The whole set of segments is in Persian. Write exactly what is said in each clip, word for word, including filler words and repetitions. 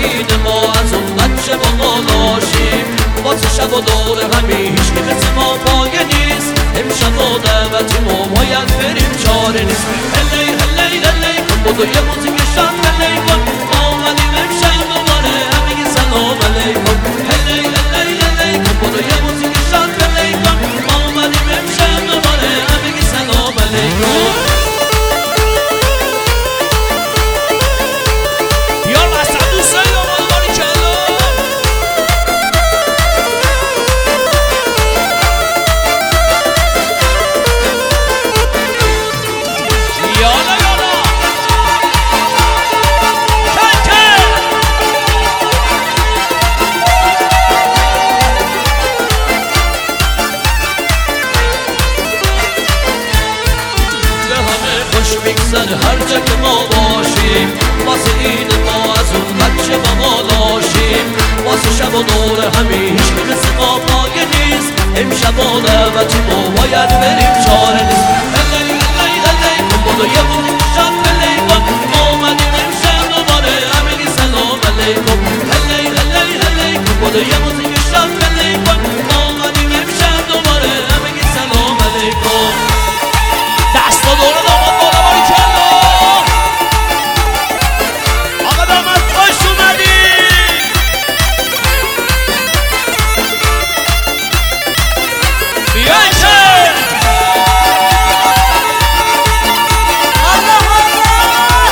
این ما از اون بچه با مالاشیم واسه شب و دور همی هیچکی مثل ما پایه نیست امشب و دعوت ما باید بریم چاره نیست هلی هلی هلی کن بودو یه موزیک شاد هلی کن ما اومدیم امشب دوباره همگی سلام علیکم هلی هلی هلی کن بودو یه موزیک شاد هلی کن ما اومدیم امشب دوباره همگی سلام علیکم هر جا که ما باشیم واسه این ما از اون بچه با مالاشیم واسه شب و دور همی هیچکی مثل ما پایه نیست امشب و دعوت ما باید بریم چاره نیست هلی هلی هلی کن بودو یه موزیک شاد هلی کن ما اومدیم امشب دوباره همگی سلام علیکم هلی هلی هلی کن بودو یه موزیک شاد هلی کن ما اومدیم امشب دوباره همگی سلام علیکم دستا دور داماد بالا باری کلا آقا داماد خوش اومدی بیاشه الله الله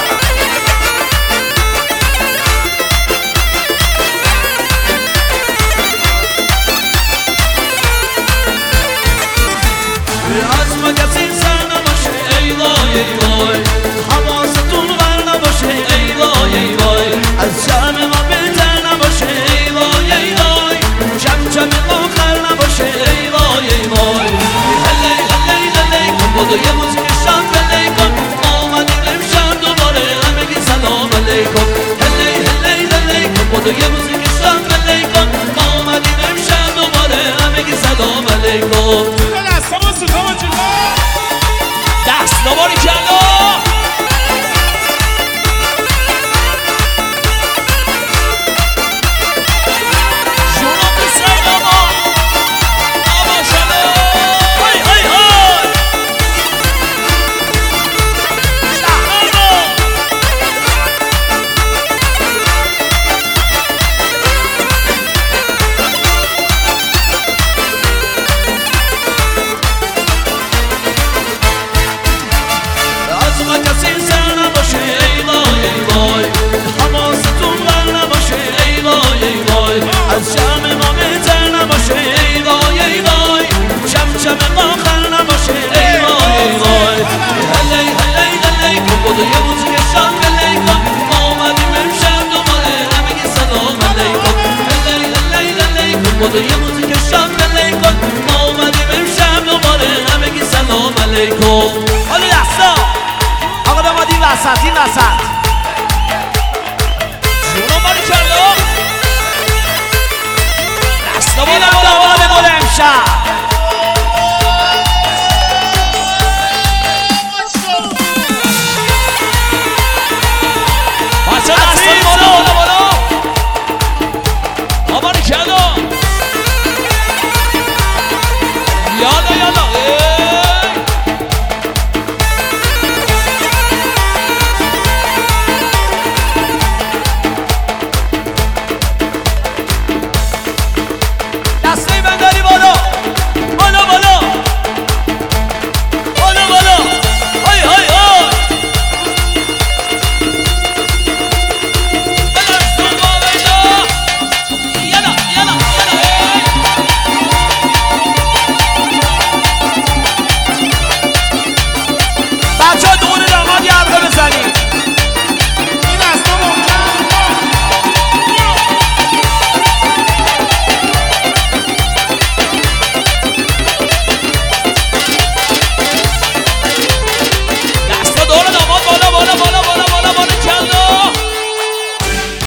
از ما کسی سر نباشه ای وای ای وای حواستون بر نباشه ای وای ای وای از جمع ما بهتر نباشه ای وای ای وای جمع جمع آخر نباشه ای وای ای وای هلی هلی هلی کن بودو یه موزیک شاد هلی کن ما اومدیم امشب دوباره همگی سلام علیکم هلی هلی هلی کن بودو یه موزیک شاد هلی کن ما اومدیم امشب دوباره همگی سلام علیکم دست نباری کلا جونم بسر بابا بابا شده های های های شهرانو از ما کسی سر نباشه ای وای ای وای حواستون بر نباشه ای وای ای وای از جمع ما بهتر نباشه ای وای ای وای جمع جمع آخر نباشه ای وای ای وای هلی هلی هلی کن بودو یه موزیک شاد هلی کن ما اومدیم امشب دوباره همگی سلام علیکم هلی هلی هلی کن بودو یه موزیک شاد هلی کن ما اومدیم امشب دوباره همگی سلام علیکم حالا دستا آقا داماد این وسط این وسط جونم باری کلا دستا بالا داماد مال امشب